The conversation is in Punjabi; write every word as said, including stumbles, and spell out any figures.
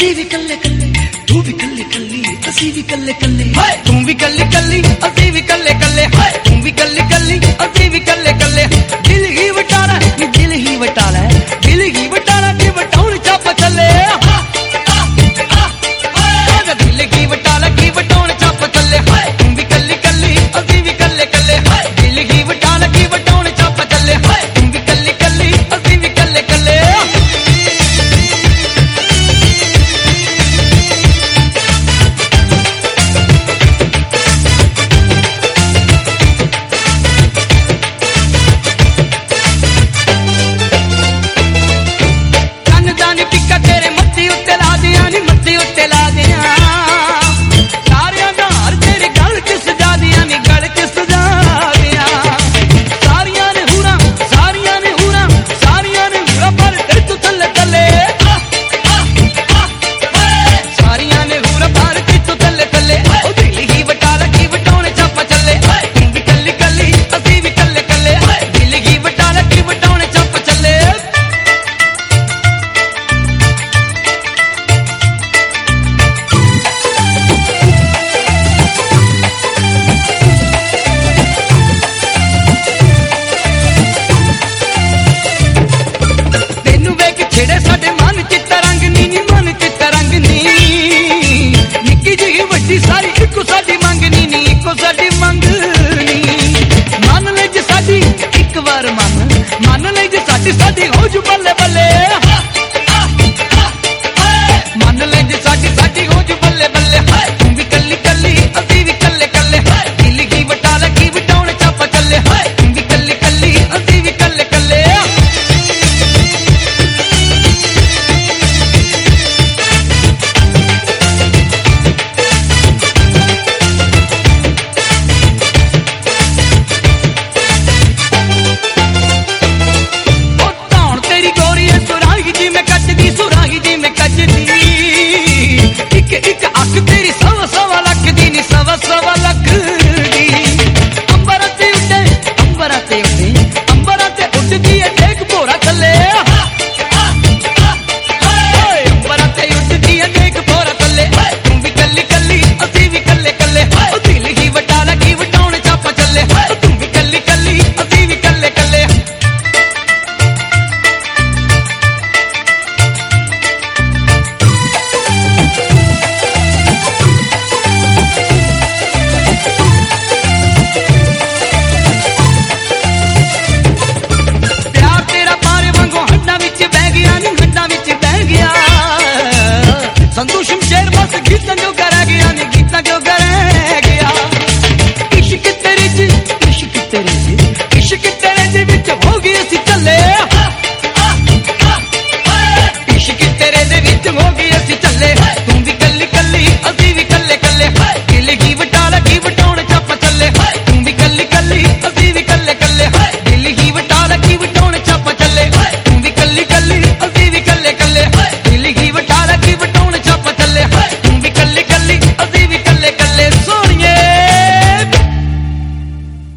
ਅਸੀਂ ਵੀ ਕੱਲੇ ਕੱਲੇ, ਤੂੰ ਵੀ ਕੱਲੇ ਕੱਲੀ, ਅਸੀਂ ਵੀ ਕੱਲੇ ਕੱਲੇ, ਤੂੰ ਵੀ ਕੱਲੀ ਕੱਲੀ, ਅਸੀਂ ਵੀ ਕੱਲੇ ਕੱਲੇ, ਤੂੰ ਵੀ ਕੱਲੀ ਕੱਲੀ, ਅਸੀਂ ਵੀ ਕੱਲੇ ਕੱਲੇ। ਦਿਲ ਹੀ ਵਟਾਲਾ ਨੀ ਦਿਲ ਹੀ ਵਟਾਲਾ, ਦਿਲ ਹੀ ਵਟਾਲਾ ਕਿ ਵਟਾਉਣ ਚੱਪ ਚੱਲੇ। ਦਿਲ ਕੀ ਵਟਾਲਾ ਕੀ ਵਟਾਉਣ ਚੱਪ ਚੱਲੇ, ਤੂੰ ਵੀ ਕੱਲੀ ਕੱਲੀ, ਅਸੀਂ ਵੀ ਕੱਲੇ ਕੱਲੇ, ਦਿਲ ਹੀ ਵਟਾਲਾ ਕੀ ਵਟਾਉਣ ਚੱਪ ਚੱਲੇ, ਤੂੰ ਵੀ ਕੱਲੀ ਕੱਲੀ, ਅਸੀਂ ਵੀ ਕੱਲੇ ਕੱਲੇ। ਜਿਹੜੇ ਸਾਡੇ ਮਨ ਚ